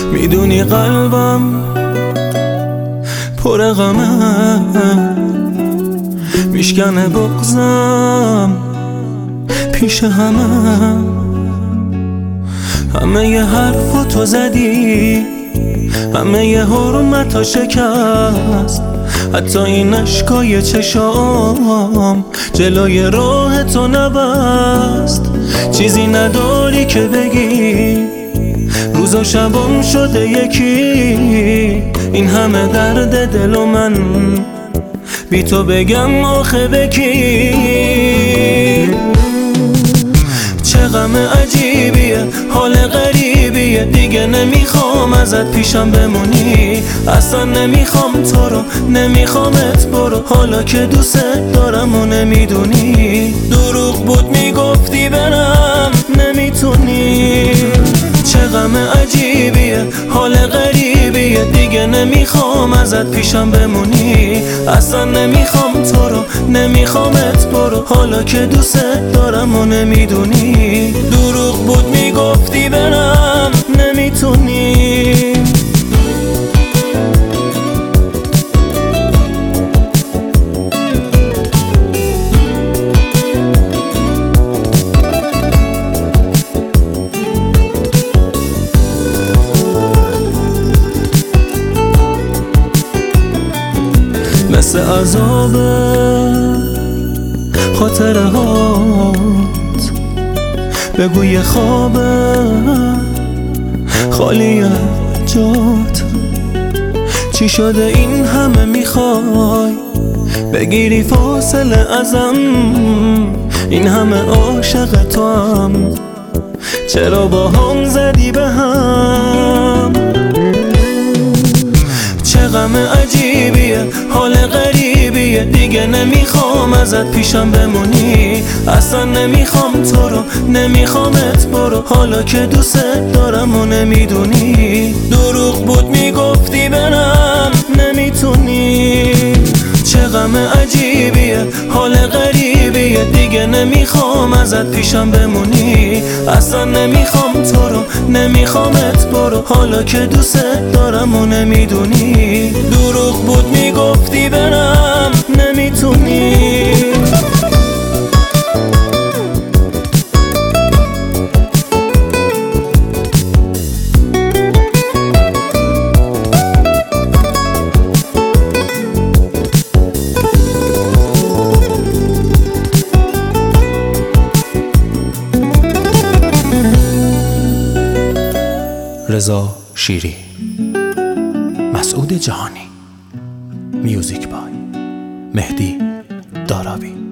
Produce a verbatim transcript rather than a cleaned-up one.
میدونی قلبم پر غمه، میشکنه بغضم پیش همه. همه ی حرفاتو زدی، همه ی حرمتا شکست، حتی این اشکای چشام جلوی راه تو نبست. چیزی نداری که بگی، روز و شبم شده یکی. این همه درد دل و من بی تو بگم آخه بکی. چه غم عجیبیه، حال غریبیه، دیگه نمیخوام ازت پیشم بمونی. اصلا نمیخوام تو رو، نمیخوامت برو، حالا که دوست دارم و نمیدونی. دروغ بود میگفتی برم، نمیتونی. چه غم عجیبیه، حال غریبیه، دیگه نمیخوام ازت پیشم بمونی. اصلا نمیخوام تو رو، نمیخوامت برو، حالا که دوست دارم و نمیدونی. دروغ بود میگفتی برم، نمیتونی. مثل عذاب خاطره هات، بگو یه خوابه خالی جات. چی شده این همه میخوای بگیری فاصله ازم؟ این همه عاشق تو هم، چرا با هم زدی به هم؟ چه غم عجیبیه، حال غریبیه، دیگه نمیخوام ازت پیشم بمونی. اصلا نمیخوام تو رو، نمیخوامت برو، حالا که دوست دارم و نمیدونی. دروغ بود میگفتی برم، نمیتونی. چه غم عجیبیه، حال غریبیه، دیگه نمیخوام ازت پیشم بمونی. اصلا نمیخوام تو رو، نمیخوامت برو، حالا که دوست دارم و نمیدونی. دروغ بود میگفتی برم، نمیتونی. رضا شیری، مسعود جهانی، میوزیک بای مهدی داراوی.